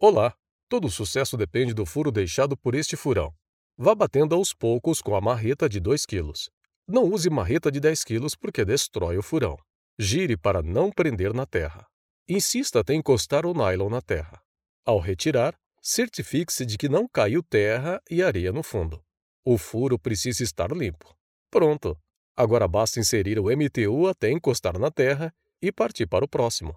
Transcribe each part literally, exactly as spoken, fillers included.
Olá! Todo sucesso depende do furo deixado por este furão. Vá batendo aos poucos com a marreta de dois quilos. Não use marreta de dez quilos porque destrói o furão. Gire para não prender na terra. Insista até encostar o nylon na terra. Ao retirar, certifique-se de que não caiu terra e areia no fundo. O furo precisa estar limpo. Pronto! Agora basta inserir o M T U até encostar na terra e partir para o próximo.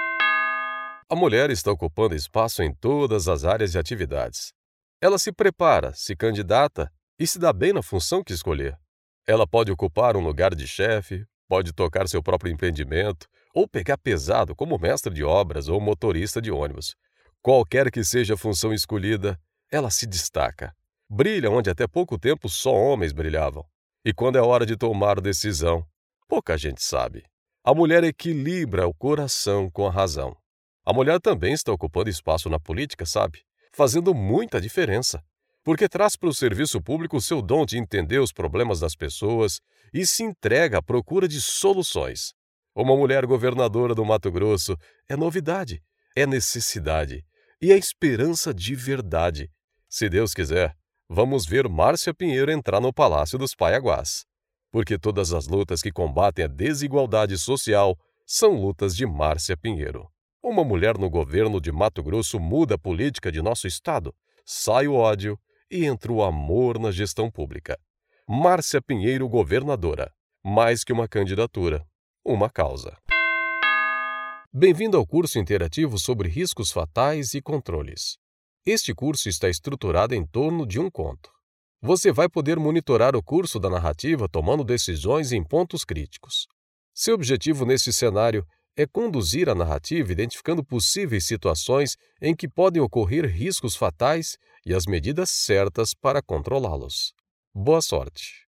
A mulher está ocupando espaço em todas as áreas de atividades. Ela se prepara, se candidata e se dá bem na função que escolher. Ela pode ocupar um lugar de chefe, pode tocar seu próprio empreendimento ou pegar pesado como mestre de obras ou motorista de ônibus. Qualquer que seja a função escolhida, ela se destaca. Brilha onde até pouco tempo só homens brilhavam. E quando é hora de tomar decisão, pouca gente sabe. A mulher equilibra o coração com a razão. A mulher também está ocupando espaço na política, sabe? Fazendo muita diferença. Porque traz para o serviço público o seu dom de entender os problemas das pessoas e se entrega à procura de soluções. Uma mulher governadora do Mato Grosso é novidade, é necessidade e é esperança de verdade. Se Deus quiser, vamos ver Márcia Pinheiro entrar no Palácio dos Paiaguás. Porque todas as lutas que combatem a desigualdade social são lutas de Márcia Pinheiro. Uma mulher no governo de Mato Grosso muda a política de nosso estado, sai o ódio e entra o amor na gestão pública. Márcia Pinheiro, governadora. Mais que uma candidatura, uma causa. Bem-vindo ao curso interativo sobre riscos fatais e controles. Este curso está estruturado em torno de um conto. Você vai poder monitorar o curso da narrativa tomando decisões em pontos críticos. Seu objetivo neste cenário é conduzir a narrativa identificando possíveis situações em que podem ocorrer riscos fatais e as medidas certas para controlá-los. Boa sorte!